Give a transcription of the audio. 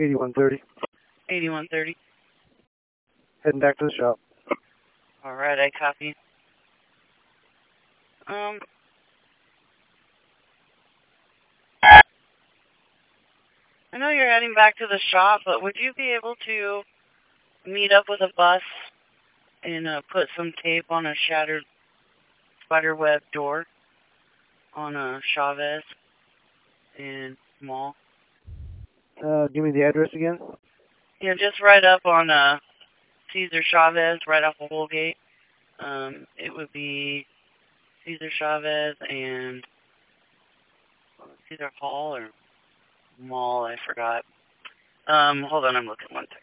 8130. 8130. Heading back to the shop. Alright, I copy. I know you're heading back to the shop, but would you be able to meet up with a bus and put some tape on a shattered spiderweb door on Chavez and Mall? Give me the address again. Yeah, just right up on Cesar Chavez, right off of Holgate. It would be Cesar Chavez and Cesar Hall or Mall, I forgot. Hold on, I'm looking one second.